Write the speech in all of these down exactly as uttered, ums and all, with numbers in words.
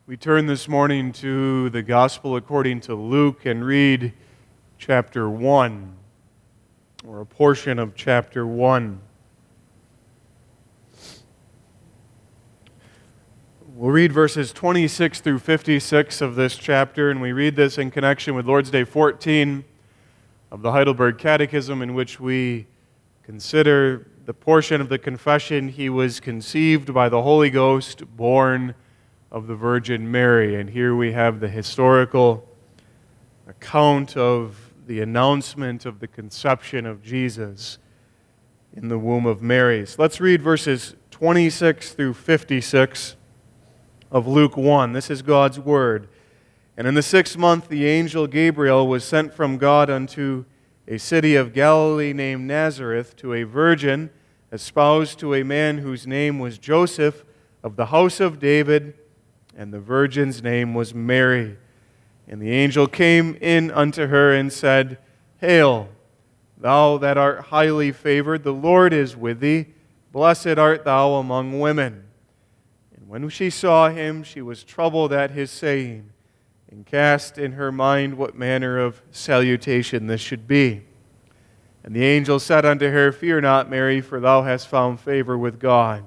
We turn this morning to the Gospel according to Luke and read chapter one, or a portion of chapter one. We'll read verses twenty-six through fifty-six of this chapter, and we read this in connection with Lord's Day fourteen of the Heidelberg Catechism, in which we consider the portion of the confession, "He was conceived by the Holy Ghost, born of the Virgin Mary." And here we have the historical account of the announcement of the conception of Jesus in the womb of Mary. So let's read verses twenty-six through fifty-six of Luke one. This is God's Word. "And in the sixth month the angel Gabriel was sent from God unto a city of Galilee named Nazareth, to a virgin espoused to a man whose name was Joseph, of the house of David, and the virgin's name was Mary. And the angel came in unto her and said, Hail, thou that art highly favored, the Lord is with thee. Blessed art thou among women. And when she saw him, she was troubled at his saying, and cast in her mind what manner of salutation this should be. And the angel said unto her, Fear not, Mary, for thou hast found favor with God.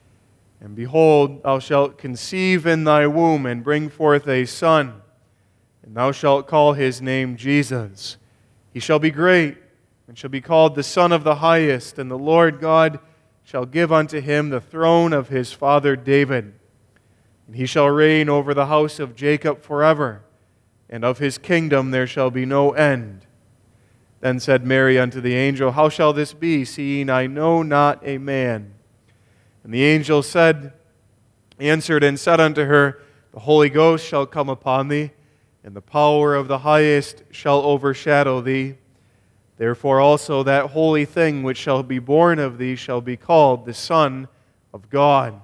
And behold, thou shalt conceive in thy womb, and bring forth a son, and thou shalt call his name Jesus. He shall be great, and shall be called the Son of the Highest, and the Lord God shall give unto him the throne of his father David. And he shall reign over the house of Jacob forever, and of his kingdom there shall be no end. Then said Mary unto the angel, How shall this be, seeing I know not a man? And the angel said, answered and said unto her, The Holy Ghost shall come upon thee, and the power of the Highest shall overshadow thee. Therefore also that holy thing which shall be born of thee shall be called the Son of God.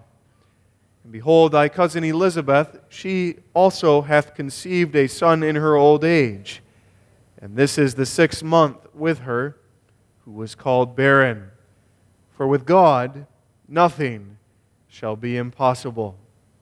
And behold, thy cousin Elizabeth, she also hath conceived a son in her old age. And this is the sixth month with her, who was called barren. For with God nothing shall be impossible.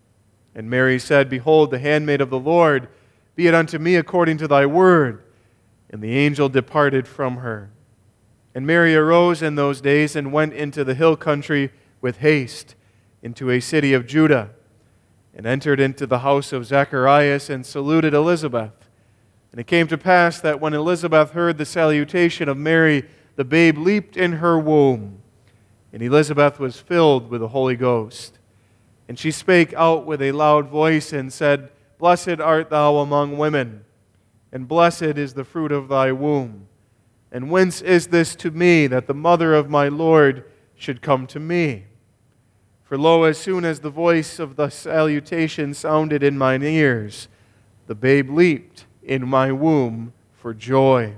And Mary said, Behold, the handmaid of the Lord, be it unto me according to thy word. And the angel departed from her. And Mary arose in those days and went into the hill country with haste, into a city of Judah, and entered into the house of Zacharias, and saluted Elizabeth. And it came to pass that when Elizabeth heard the salutation of Mary, the babe leaped in her womb. And Elizabeth was filled with the Holy Ghost. And she spake out with a loud voice, and said, Blessed art thou among women, and blessed is the fruit of thy womb. And whence is this to me, that the mother of my Lord should come to me? For lo, as soon as the voice of the salutation sounded in mine ears, the babe leaped in my womb for joy.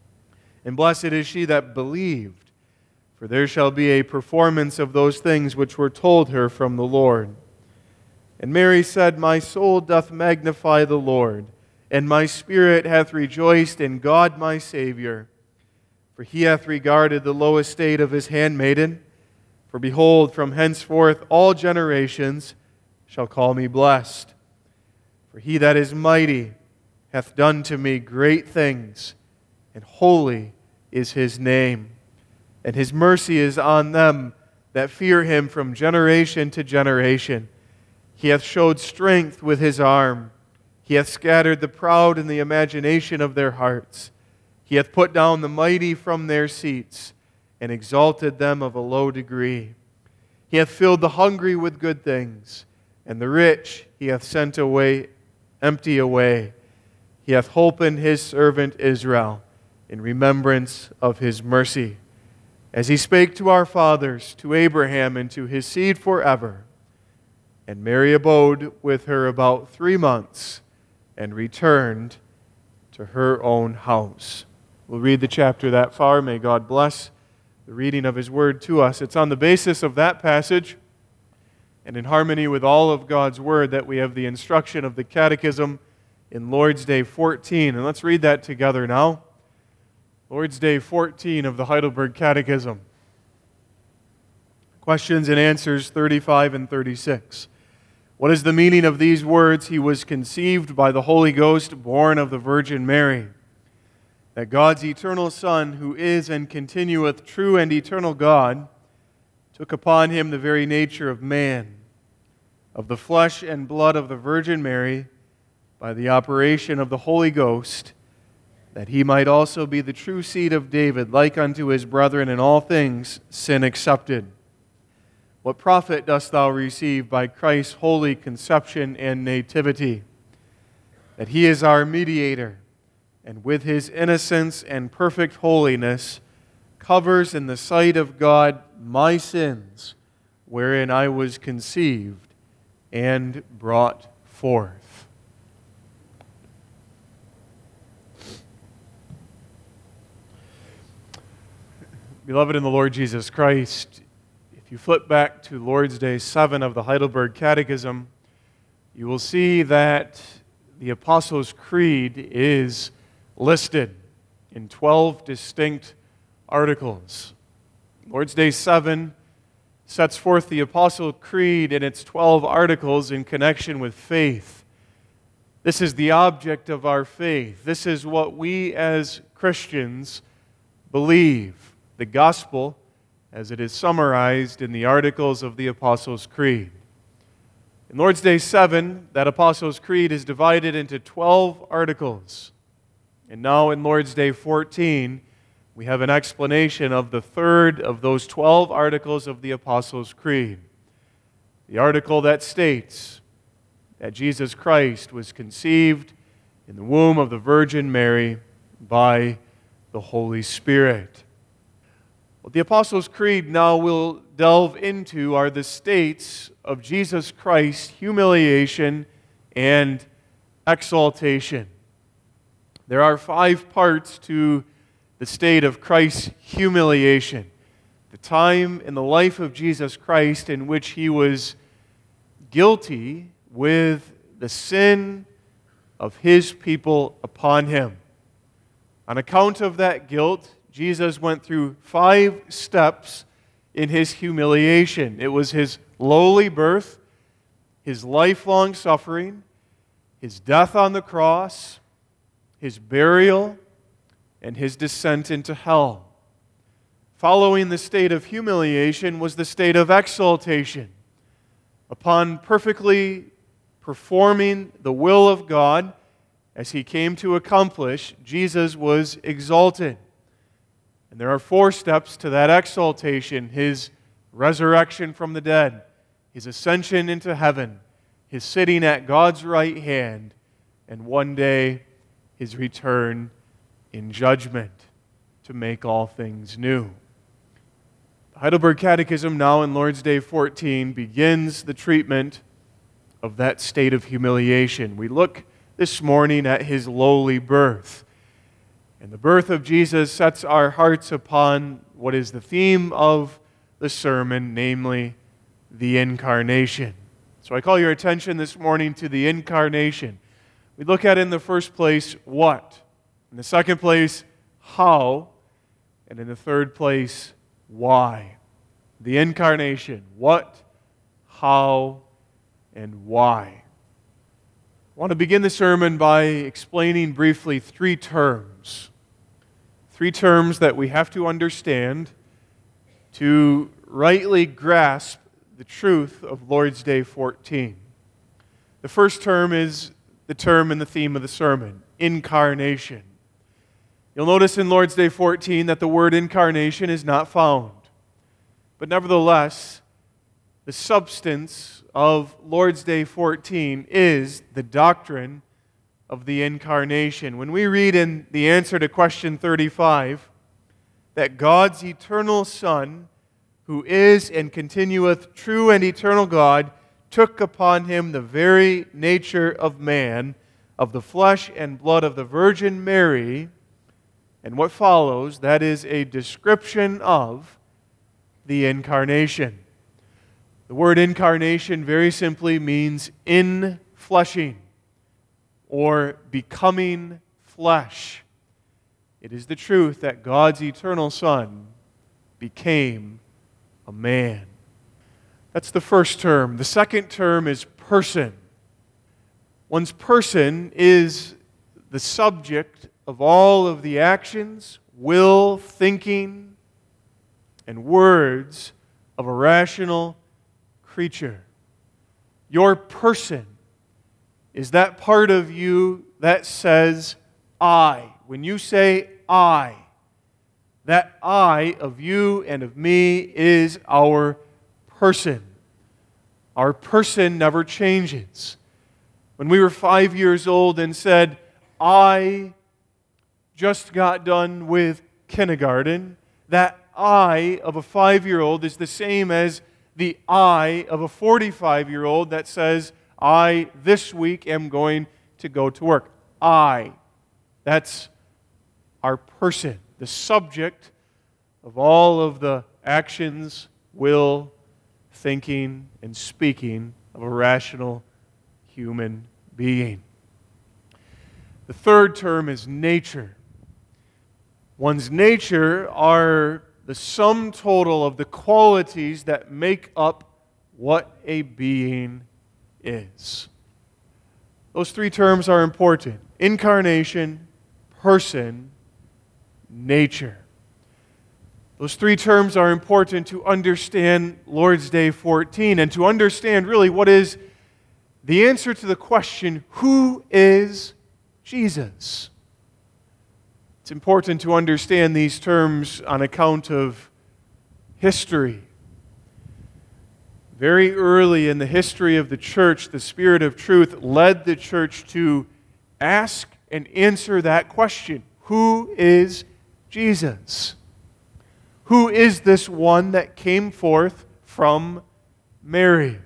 And blessed is she that believed, for there shall be a performance of those things which were told her from the Lord. And Mary said, My soul doth magnify the Lord, and my spirit hath rejoiced in God my Savior. For he hath regarded the low estate of his handmaiden. For behold, from henceforth all generations shall call me blessed. For he that is mighty hath done to me great things, and holy is his name. And his mercy is on them that fear him from generation to generation. He hath showed strength with his arm. He hath scattered the proud in the imagination of their hearts. He hath put down the mighty from their seats, and exalted them of a low degree. He hath filled the hungry with good things, and the rich he hath sent away empty away. He hath holpen his servant Israel in remembrance of his mercy, as he spake to our fathers, to Abraham, and to his seed forever. And Mary abode with her about three months, and returned to her own house. We'll read the chapter that far. May God bless the reading of His Word to us. It's on the basis of that passage, and in harmony with all of God's Word, that we have the instruction of the Catechism in Lord's Day fourteen. And let's read that together now. Lord's Day fourteen of the Heidelberg Catechism. Questions and answers thirty-five and thirty-six. What is the meaning of these words? He was conceived by the Holy Ghost, born of the Virgin Mary. That God's eternal Son, who is and continueth true and eternal God, took upon him the very nature of man, of the flesh and blood of the Virgin Mary, by the operation of the Holy Ghost, that he might also be the true seed of David, like unto his brethren in all things, sin excepted. What profit dost thou receive by Christ's holy conception and nativity? That he is our mediator, and with his innocence and perfect holiness covers in the sight of God my sins, wherein I was conceived and brought forth. Beloved in the Lord Jesus Christ, if you flip back to Lord's Day seven of the Heidelberg Catechism, you will see that the Apostles' Creed is listed in twelve distinct articles. Lord's Day seven sets forth the Apostles' Creed in its twelve articles in connection with faith. This is the object of our faith. This is what we as Christians believe. The gospel, as it is summarized in the articles of the Apostles' Creed. In Lord's Day seven, that Apostles' Creed is divided into twelve articles. And now in Lord's Day fourteen, we have an explanation of the third of those twelve articles of the Apostles' Creed. The article that states that Jesus Christ was conceived in the womb of the Virgin Mary by the Holy Spirit. What the Apostles' Creed now will delve into are the states of Jesus Christ's humiliation and exaltation. There are five parts to the state of Christ's humiliation. The time in the life of Jesus Christ in which he was guilty with the sin of his people upon him. On account of that guilt, Jesus went through five steps in his humiliation. It was his lowly birth, his lifelong suffering, his death on the cross, his burial, and his descent into hell. Following the state of humiliation was the state of exaltation. Upon perfectly performing the will of God, as he came to accomplish, Jesus was exalted. And there are four steps to that exaltation: his resurrection from the dead, his ascension into heaven, his sitting at God's right hand, and one day his return in judgment to make all things new. The Heidelberg Catechism, now in Lord's Day fourteen, begins the treatment of that state of humiliation. We look this morning at his lowly birth. And the birth of Jesus sets our hearts upon what is the theme of the sermon, namely the Incarnation. So I call your attention this morning to the Incarnation. We look at in the first place, what? In the second place, how? And in the third place, why? The Incarnation. What, how, and why? I want to begin the sermon by explaining briefly three terms. Three terms that we have to understand to rightly grasp the truth of Lord's Day fourteen. The first term is the term and the theme of the sermon, incarnation. You'll notice in Lord's Day fourteen that the word incarnation is not found. But nevertheless, the substance of Lord's Day fourteen is the doctrine of the Incarnation. When we read in the answer to question thirty-five that God's eternal Son, who is and continueth true and eternal God, took upon him the very nature of man, of the flesh and blood of the Virgin Mary, and what follows, that is a description of the Incarnation. The word incarnation very simply means infleshing or becoming flesh. It is the truth that God's eternal Son became a man. That's the first term. The second term is person. One's person is the subject of all of the actions, will, thinking, and words of a rational creature. Your person is that part of you that says, I. When you say I, that I of you and of me is our person. Our person never changes. When we were five years old and said, I just got done with kindergarten, that I of a five-year-old is the same as the I of a forty-five-year-old that says, I this week am going to go to work. I. That's our person, the subject of all of the actions, will, thinking, and speaking of a rational human being. The third term is nature. One's nature are the sum total of the qualities that make up what a being is. Those three terms are important: incarnation, person, nature. Those three terms are important to understand Lord's Day fourteen and to understand really what is the answer to the question, who is Jesus? It's important to understand these terms on account of history. Very early in the history of the church, the Spirit of truth led the church to ask and answer that question. Who is Jesus? Who is this one that came forth from Mary?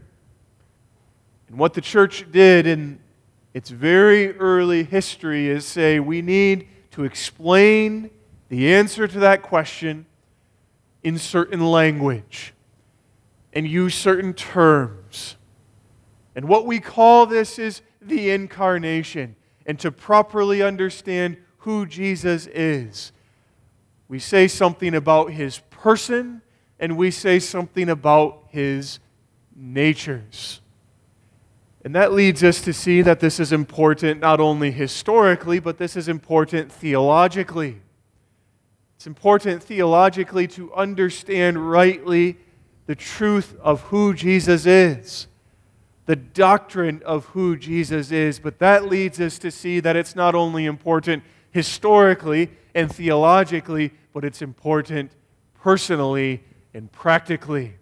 And what the church did in its very early history is say, we need to explain the answer to that question in certain language and use certain terms. And what we call this is the incarnation. And to properly understand who Jesus is, we say something about His person and we say something about His natures. And that leads us to see that this is important not only historically, but this is important theologically. It's important theologically to understand rightly the truth of who Jesus is, the doctrine of who Jesus is. But that leads us to see that it's not only important historically and theologically, but it's important personally and practically.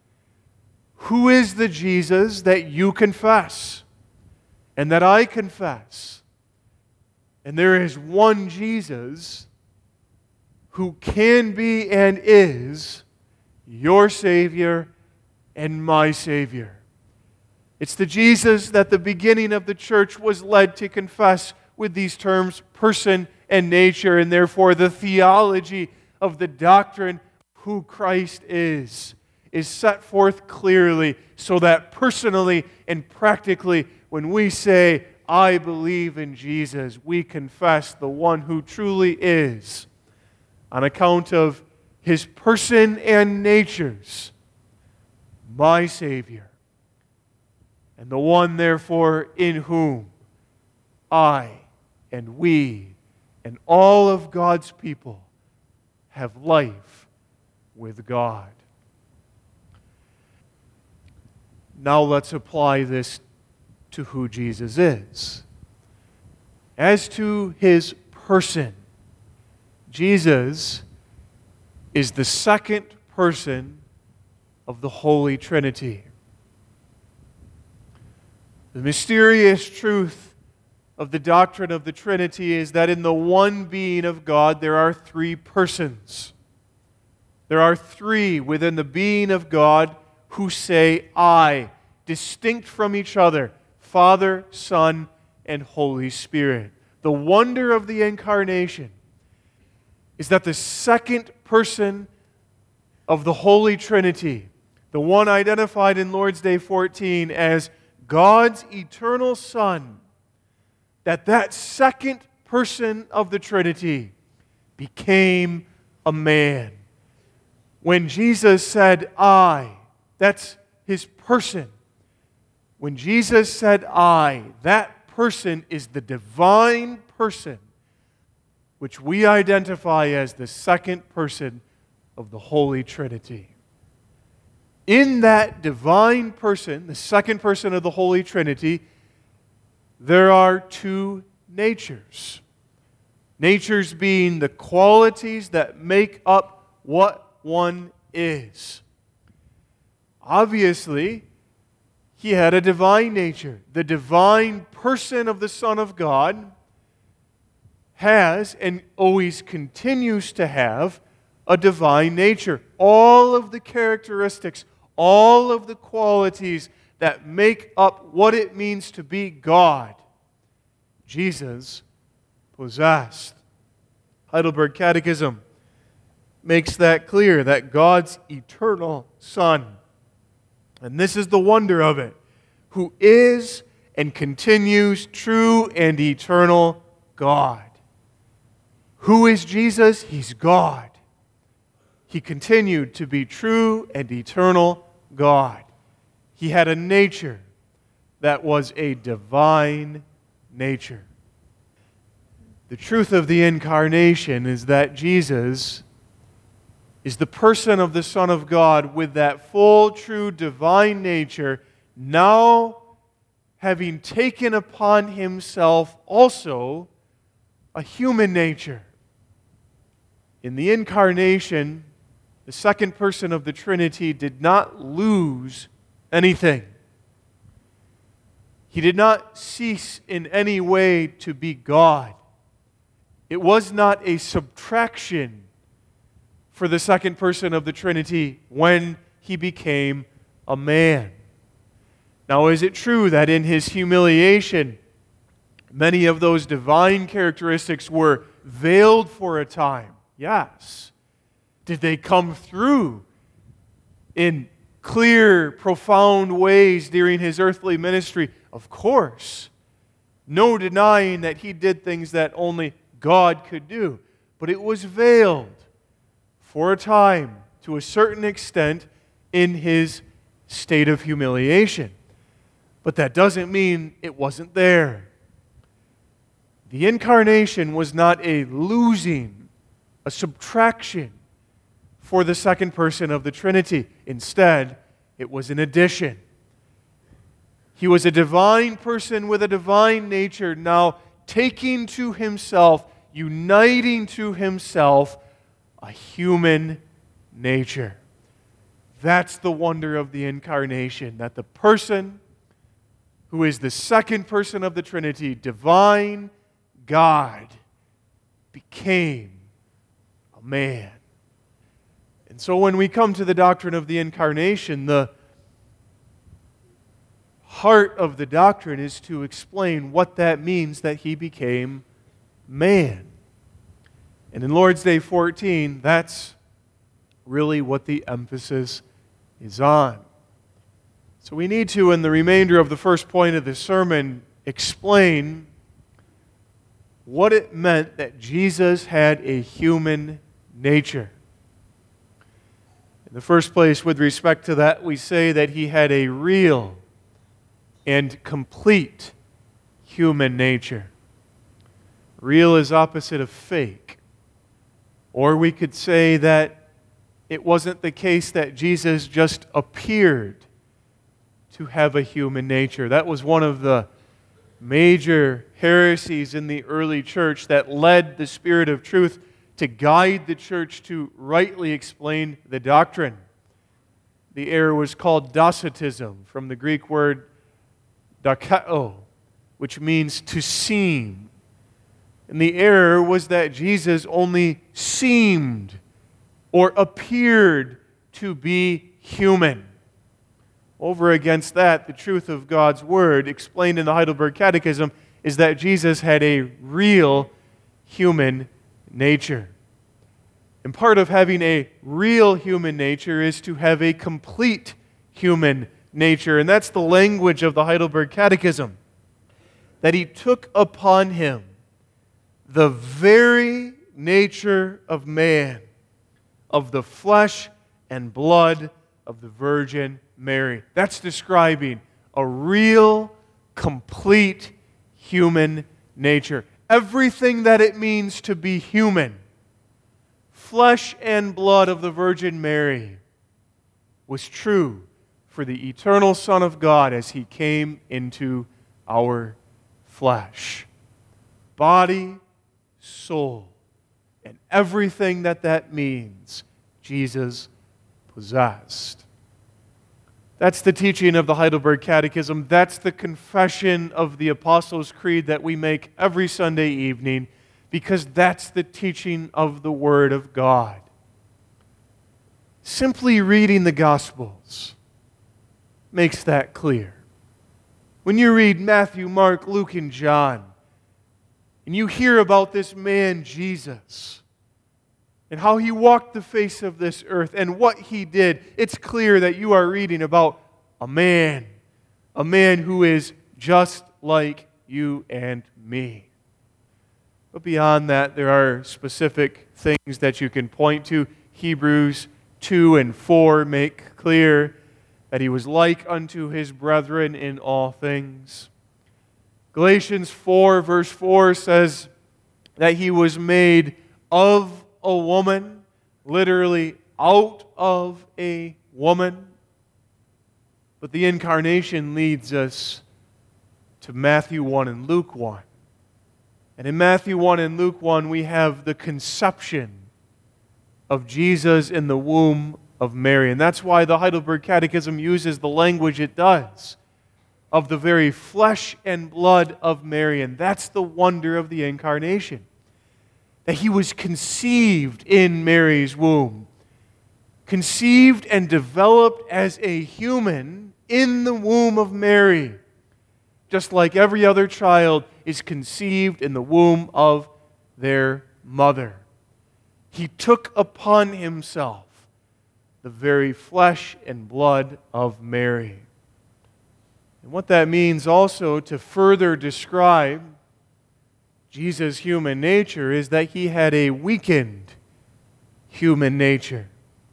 Who is the Jesus that you confess and that I confess? And there is one Jesus who can be and is your Savior and my Savior. It's the Jesus that the beginning of the church was led to confess with these terms, person and nature, and therefore the theology of the doctrine of who Christ is is set forth clearly so that personally and practically when we say, I believe in Jesus, we confess the one who truly is on account of His person and natures, my Savior, and the one therefore in whom I and we and all of God's people have life with God. Now let's apply this to who Jesus is. As to His person, Jesus is the second person of the Holy Trinity. The mysterious truth of the doctrine of the Trinity is that in the one being of God there are three persons. There are three within the being of God who say, I, distinct from each other, Father, Son, and Holy Spirit. The wonder of the incarnation is that the second person of the Holy Trinity, the one identified in Lord's Day fourteen as God's eternal Son, that that second person of the Trinity became a man. When Jesus said, I, that's His person. When Jesus said I, that person is the divine person, which we identify as the second person of the Holy Trinity. In that divine person, the second person of the Holy Trinity, there are two natures. Natures being the qualities that make up what one is. Obviously, he had a divine nature. The divine person of the Son of God has and always continues to have a divine nature. All of the characteristics, all of the qualities that make up what it means to be God, Jesus possessed. Heidelberg Catechism makes that clear, that God's eternal Son, and this is the wonder of it, who is and continues true and eternal God. Who is Jesus? He's God. He continued to be true and eternal God. He had a nature that was a divine nature. The truth of the incarnation is that Jesus is the person of the Son of God with that full, true, divine nature, now having taken upon himself also a human nature. In the incarnation, the second person of the Trinity did not lose anything. He did not cease in any way to be God. It was not a subtraction for the second person of the Trinity when he became a man. Now, is it true that in his humiliation, many of those divine characteristics were veiled for a time? Yes. Did they come through in clear, profound ways during his earthly ministry? Of course. No denying that he did things that only God could do. But it was veiled for a time, to a certain extent, in his state of humiliation. But that doesn't mean it wasn't there. The incarnation was not a losing, a subtraction for the second person of the Trinity. Instead, it was an addition. He was a divine person with a divine nature, now taking to himself, uniting to himself, a human nature. That's the wonder of the incarnation, that the person who is the second person of the Trinity, divine God, became a man. And so when we come to the doctrine of the incarnation, the heart of the doctrine is to explain what that means that he became man. And in Lord's Day fourteen, that's really what the emphasis is on. So we need to, in the remainder of the first point of this sermon, explain what it meant that Jesus had a human nature. In the first place, with respect to that, we say that he had a real and complete human nature. Real is opposite of fake. Or we could say that it wasn't the case that Jesus just appeared to have a human nature. That was one of the major heresies in the early church that led the Spirit of truth to guide the church to rightly explain the doctrine. The error was called Docetism, from the Greek word dokeo, which means to seem. And the error was that Jesus only seemed or appeared to be human. Over against that, the truth of God's Word, explained in the Heidelberg Catechism, is that Jesus had a real human nature. And part of having a real human nature is to have a complete human nature. And that's the language of the Heidelberg Catechism. That he took upon him the very nature of man, of the flesh and blood of the Virgin Mary. That's describing a real, complete human nature. Everything that it means to be human, flesh and blood of the Virgin Mary, was true for the eternal Son of God as He came into our flesh. Body, soul, and everything that that means, Jesus possessed. That's the teaching of the Heidelberg Catechism. That's the confession of the Apostles' Creed that we make every Sunday evening, because that's the teaching of the Word of God. Simply reading the Gospels makes that clear. When you read Matthew, Mark, Luke, and John, and you hear about this man, Jesus, and how He walked the face of this earth and what He did, it's clear that you are reading about a man, a man who is just like you and me. But beyond that, there are specific things that you can point to. Hebrews two and four make clear that He was like unto His brethren in all things. Galatians four verse four says that He was made of a woman, literally out of a woman. But the incarnation leads us to Matthew one and Luke one. And in Matthew one and Luke one, we have the conception of Jesus in the womb of Mary. And that's why the Heidelberg Catechism uses the language it does, of the very flesh and blood of Mary. And that's the wonder of the incarnation, that He was conceived in Mary's womb, conceived and developed as a human in the womb of Mary, just like every other child is conceived in the womb of their mother. He took upon Himself the very flesh and blood of Mary. And what that means also to further describe Jesus' human nature is that He had a weakened human nature.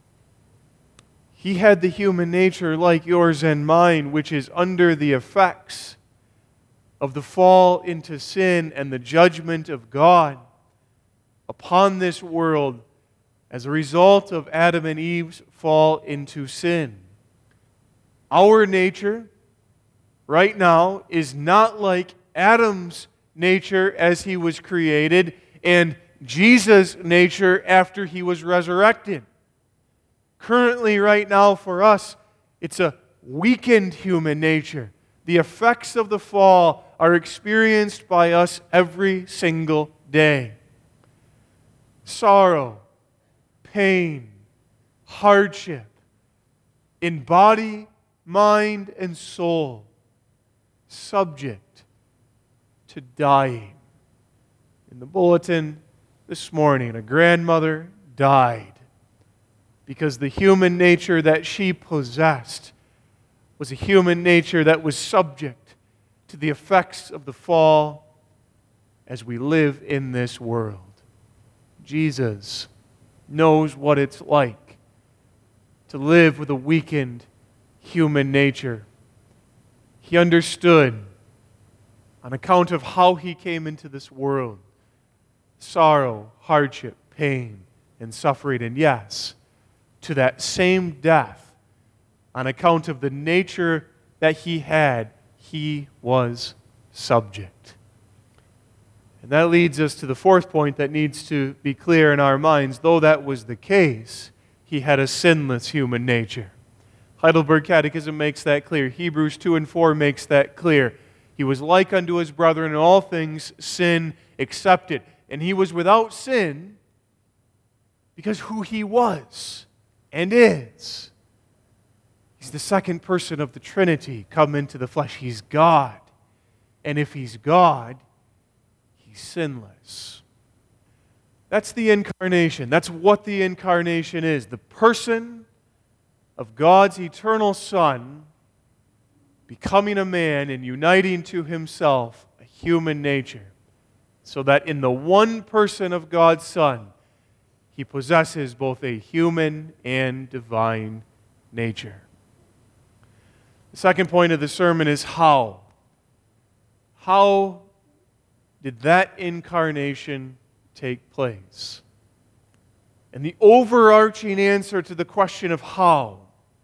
He had the human nature like yours and mine, which is under the effects of the fall into sin and the judgment of God upon this world as a result of Adam and Eve's fall into sin. Our nature right now is not like Adam's nature as he was created and Jesus' nature after He was resurrected. Currently, right now for us, it's a weakened human nature. The effects of the fall are experienced by us every single day. Sorrow, pain, hardship in body, mind, and soul, subject to dying. In the bulletin this morning, a grandmother died because the human nature that she possessed was a human nature that was subject to the effects of the fall as we live in this world. Jesus knows what it's like to live with a weakened human nature. He understood, on account of how He came into this world, sorrow, hardship, pain, and suffering. And yes, to that same death, on account of the nature that He had, He was subject. And that leads us to the fourth point that needs to be clear in our minds. Though that was the case, He had a sinless human nature. Heidelberg Catechism makes that clear. Hebrews two and four makes that clear. He was like unto His brethren in all things, sin excepted. And He was without sin because who He was and is. He's the second person of the Trinity come into the flesh. He's God. And if He's God, He's sinless. That's the incarnation. That's what the incarnation is. The person of God's eternal Son becoming a man and uniting to Himself a human nature, so that in the one person of God's Son, He possesses both a human and divine nature. The second point of the sermon is how. How did that incarnation take place? And the overarching answer to the question of how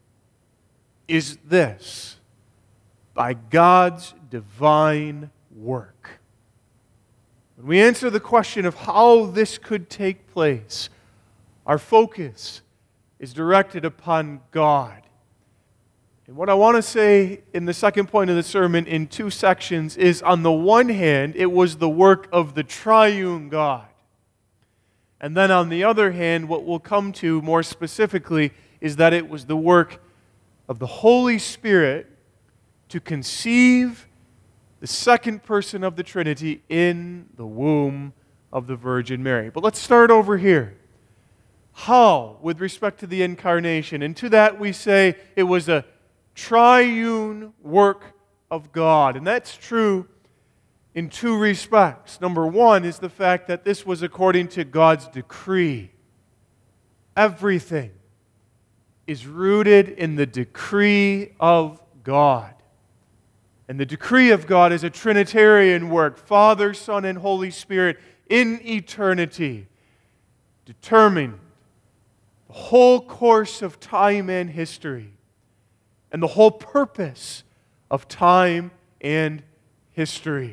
is this: by God's divine work. When we answer the question of how this could take place, our focus is directed upon God. And what I want to say in the second point of the sermon in two sections is, on the one hand, it was the work of the triune God. And then on the other hand, what we'll come to more specifically is that it was the work of the Holy Spirit to conceive the second person of the Trinity in the womb of the Virgin Mary. But let's start over here. How, with respect to the incarnation? And to that we say it was a triune work of God. And that's true in two respects. Number one is the fact that this was according to God's decree. Everything is rooted in the decree of God. And the decree of God is a Trinitarian work, Father, Son, and Holy Spirit in eternity, determined the whole course of time and history, and the whole purpose of time and history.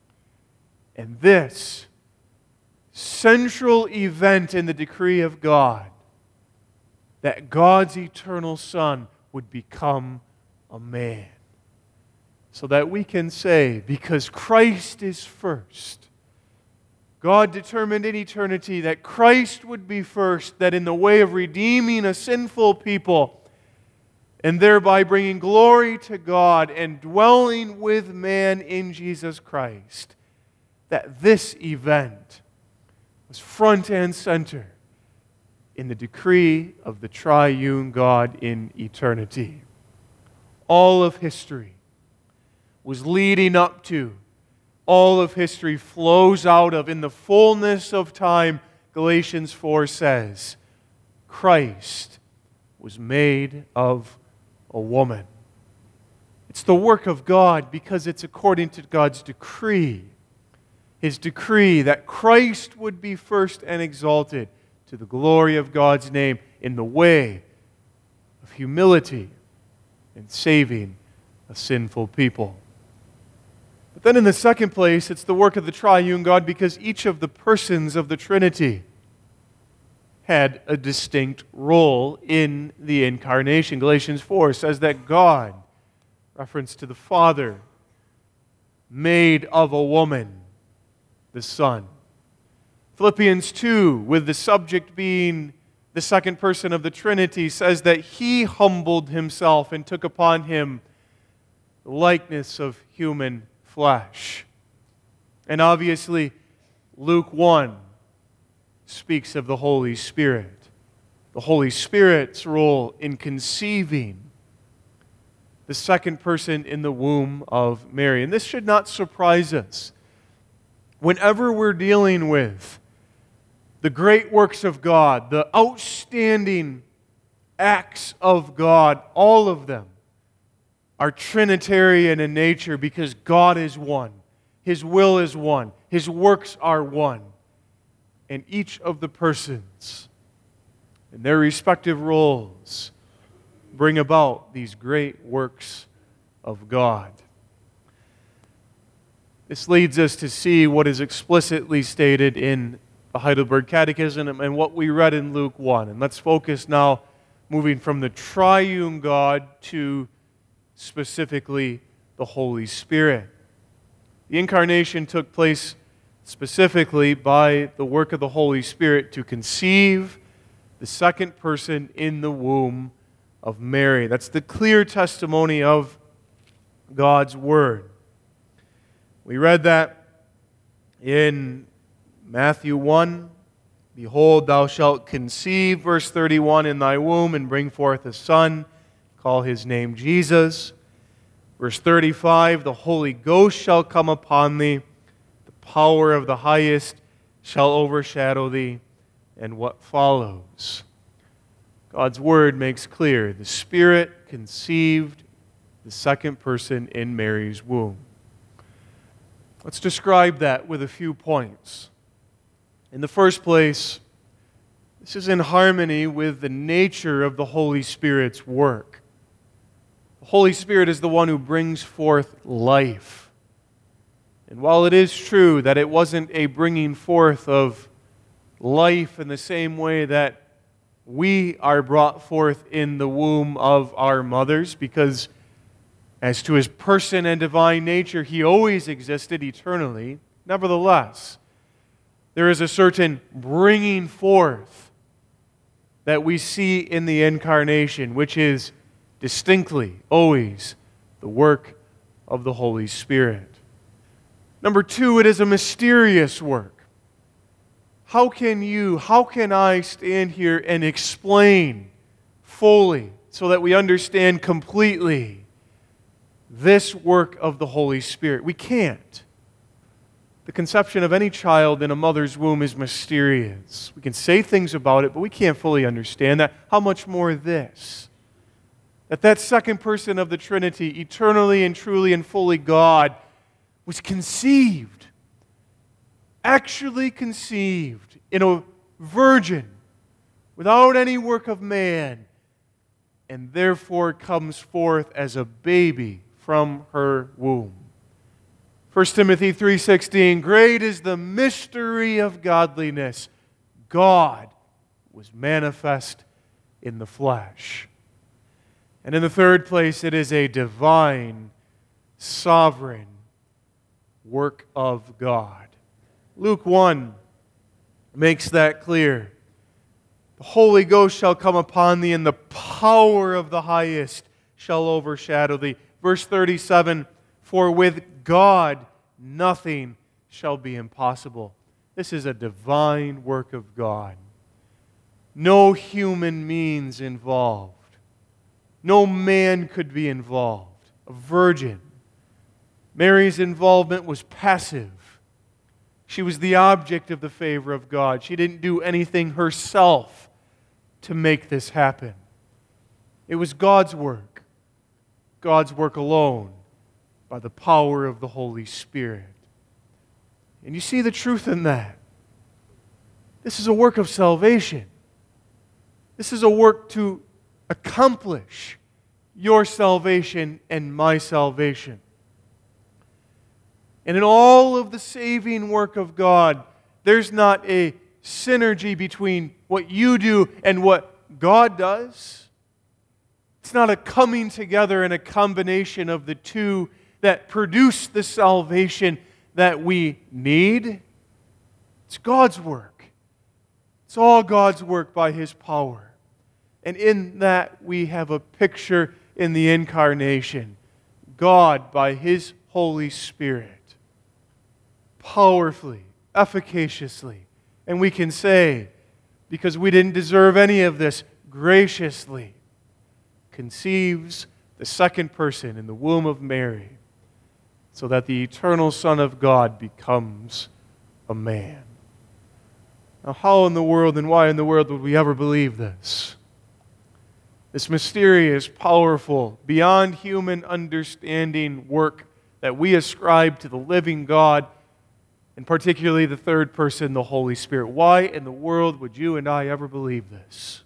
And this central event in the decree of God, that God's eternal Son would become a man, so that we can say, because Christ is first, God determined in eternity that Christ would be first, that in the way of redeeming a sinful people, and thereby bringing glory to God and dwelling with man in Jesus Christ, that this event was front and center in the decree of the triune God in eternity. All of history was leading up to, all of history flows out of, in the fullness of time, Galatians four says, Christ was made of a woman. It's the work of God because it's according to God's decree. His decree that Christ would be first and exalted to the glory of God's name in the way of humility and saving a sinful people. But then in the second place, it's the work of the triune God because each of the persons of the Trinity had a distinct role in the incarnation. Galatians four says that God, reference to the Father, made of a woman the Son. Philippians two, with the subject being the second person of the Trinity, says that He humbled Himself and took upon Him the likeness of human flesh. And obviously, Luke one speaks of the Holy Spirit. The Holy Spirit's role in conceiving the second person in the womb of Mary. And this should not surprise us. Whenever we're dealing with the great works of God, the outstanding acts of God, all of them are Trinitarian in nature because God is one. His will is one. His works are one. And each of the persons in their respective roles bring about these great works of God. This leads us to see what is explicitly stated in the Heidelberg Catechism and what we read in Luke one. And let's focus now, moving from the triune God to specifically the Holy Spirit. The incarnation took place specifically by the work of the Holy Spirit to conceive the second person in the womb of Mary. That's the clear testimony of God's Word. We read that in Matthew one. Behold, thou shalt conceive, verse thirty-one, in thy womb and bring forth a son. Call his name Jesus. Verse thirty-five, the Holy Ghost shall come upon thee. The power of the highest shall overshadow thee. And what follows? God's Word makes clear the Spirit conceived the second person in Mary's womb. Let's describe that with a few points. In the first place, this is in harmony with the nature of the Holy Spirit's work. The Holy Spirit is the one who brings forth life. And while it is true that it wasn't a bringing forth of life in the same way that we are brought forth in the womb of our mothers, because as to His person and divine nature, He always existed eternally, nevertheless, there is a certain bringing forth that we see in the Incarnation, which is distinctly always the work of the Holy Spirit. Number two, it is a mysterious work. How can you, how can I stand here and explain fully so that we understand completely this work of the Holy Spirit? We can't. The conception of any child in a mother's womb is mysterious. We can say things about it, but we can't fully understand that. How much more this? That that second person of the Trinity, eternally and truly and fully God, was conceived, actually conceived in a virgin, without any work of man, and therefore comes forth as a baby from her womb. First Timothy three sixteen, great is the mystery of godliness. God was manifest in the flesh. And in the third place, it is a divine, sovereign work of God. Luke one makes that clear. The Holy Ghost shall come upon thee, and the power of the highest shall overshadow thee. Verse thirty-seven, for with God nothing shall be impossible. This is a divine work of God. No human means involved. No man could be involved. A virgin. Mary's involvement was passive. She was the object of the favor of God. She didn't do anything herself to make this happen. It was God's work. God's work alone, by the power of the Holy Spirit. And you see the truth in that. This is a work of salvation. This is a work to accomplish your salvation and my salvation. And in all of the saving work of God, there's not a synergy between what you do and what God does. It's not a coming together and a combination of the two that produce the salvation that we need. It's God's work. It's all God's work by His power. And in that we have a picture in the Incarnation. God, by His Holy Spirit, powerfully, efficaciously, and we can say, because we didn't deserve any of this, graciously conceives the second person in the womb of Mary, so that the eternal Son of God becomes a man. Now, how in the world and why in the world would we ever believe this? This mysterious, powerful, beyond human understanding work that we ascribe to the living God, and particularly the third person, the Holy Spirit. Why in the world would you and I ever believe this?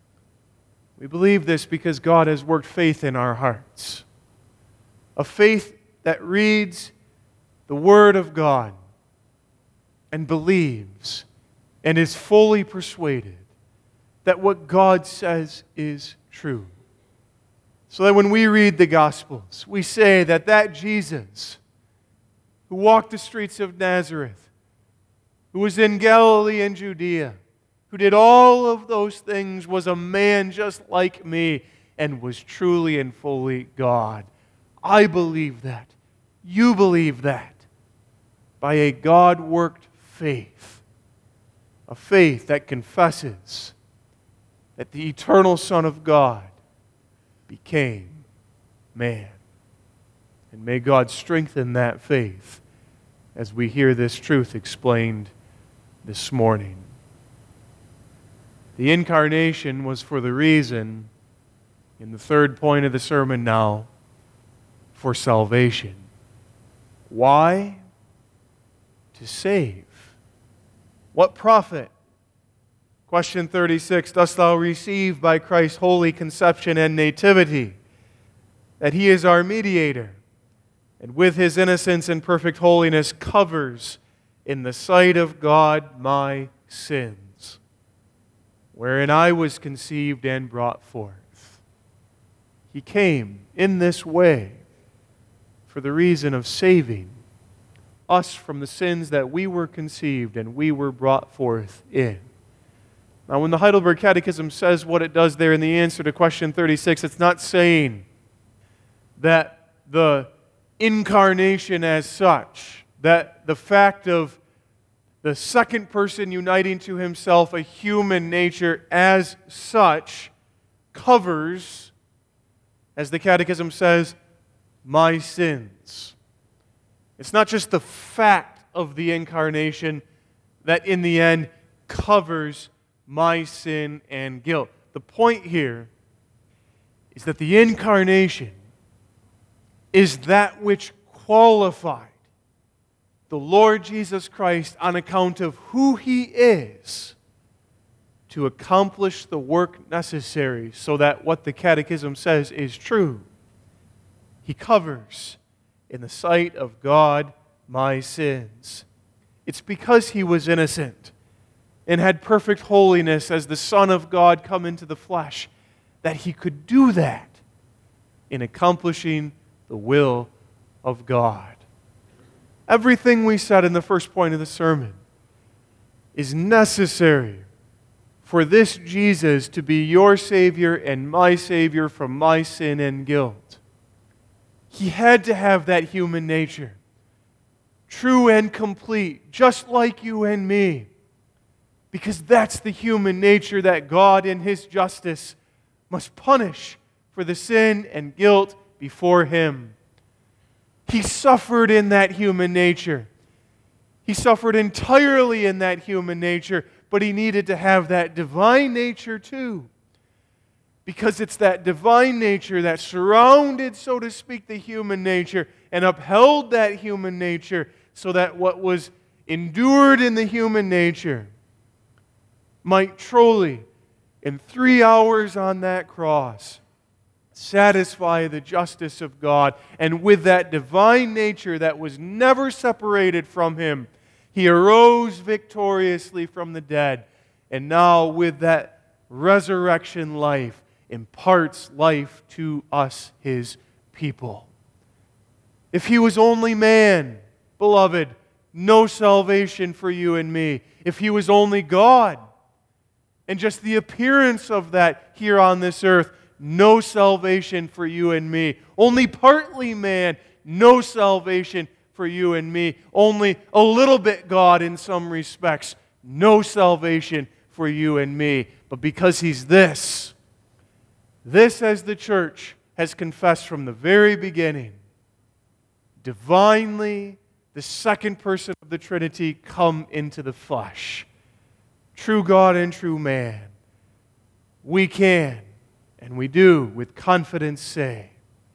We believe this because God has worked faith in our hearts. A faith that reads the Word of God and believes and is fully persuaded that what God says is true. So that when we read the Gospels, we say that that Jesus who walked the streets of Nazareth, who was in Galilee and Judea, who did all of those things, was a man just like me and was truly and fully God. I believe that. You believe that. By a God-worked faith. A faith that confesses that the eternal Son of God became man. And may God strengthen that faith as we hear this truth explained this morning. The Incarnation was for the reason, in the third point of the sermon now, for salvation. Why? To save. What profit? Question thirty-six, dost thou receive by Christ's holy conception and nativity that He is our mediator, and with His innocence and perfect holiness covers in the sight of God my sins, wherein I was conceived and brought forth. He came in this way for the reason of saving us from the sins that we were conceived and we were brought forth in. Now, when the Heidelberg Catechism says what it does there in the answer to question thirty-six, it's not saying that the incarnation as such, that the fact of the second person uniting to Himself a human nature as such covers, as the Catechism says, my sins. It's not just the fact of the incarnation that in the end covers my sin and guilt. The point here is that the incarnation is that which qualified the Lord Jesus Christ on account of who He is to accomplish the work necessary so that what the Catechism says is true. He covers in the sight of God my sins. It's because He was innocent and had perfect holiness as the Son of God come into the flesh that He could do that in accomplishing the will of God. Everything we said in the first point of the sermon is necessary for this Jesus to be your Savior and my Savior from my sin and guilt. He had to have that human nature, true and complete, just like you and me, because that's the human nature that God in His justice must punish for the sin and guilt before Him. He suffered in that human nature. He suffered entirely in that human nature, but He needed to have that divine nature too. Because it's that divine nature that surrounded, so to speak, the human nature and upheld that human nature so that what was endured in the human nature might truly, in three hours on that cross, satisfy the justice of God. And with that divine nature that was never separated from Him, He arose victoriously from the dead. And now with that resurrection life, imparts life to us, His people. If He was only man, beloved, no salvation for you and me. If He was only God, and just the appearance of that here on this earth, no salvation for you and me. Only partly man, no salvation for you and me. Only a little bit God in some respects, no salvation for you and me. But because He's this, this as the church has confessed from the very beginning, divinely, the second person of the Trinity come into the flesh. True God and true man. We can, and we do, with confidence say,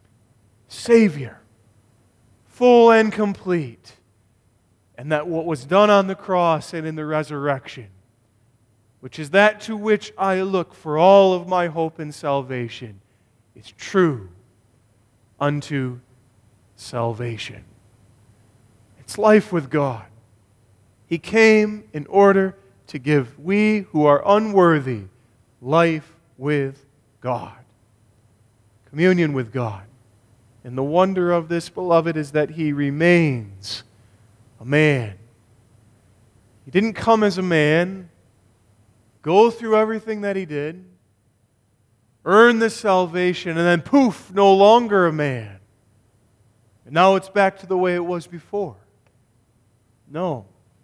Savior, full and complete, and that what was done on the cross and in the resurrection, which is that to which I look for all of my hope and salvation, is true unto salvation. It's life with God. He came in order to give we who are unworthy life with God, communion with God. And the wonder of this, beloved, is that He remains a man. He didn't come as a man, go through everything that He did, earn the salvation, and then poof, no longer a man. And now it's back to the way it was before. No.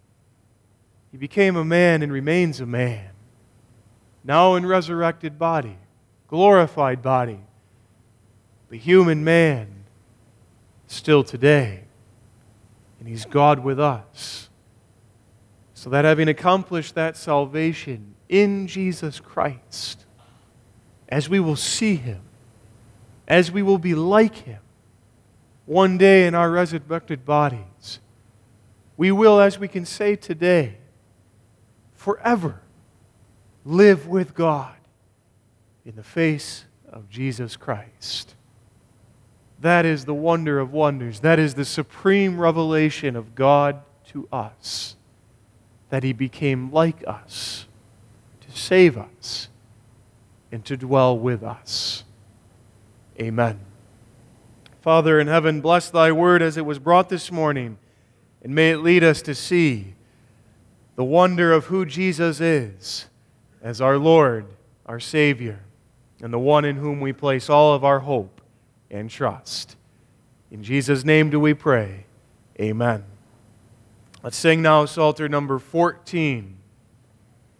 He became a man and remains a man. Now in resurrected body, glorified body, the human man still today. And He's God with us. So that having accomplished that salvation in Jesus Christ, as we will see Him, as we will be like Him, one day in our resurrected bodies, we will, as we can say today, forever live with God in the face of Jesus Christ. That is the wonder of wonders. That is the supreme revelation of God to us, that He became like us to save us and to dwell with us. Amen. Father in heaven, bless Thy word as it was brought this morning, and may it lead us to see the wonder of who Jesus is as our Lord, our Savior, and the one in whom we place all of our hope and trust. In Jesus' name do we pray. Amen. Let's sing now Psalter number fourteen.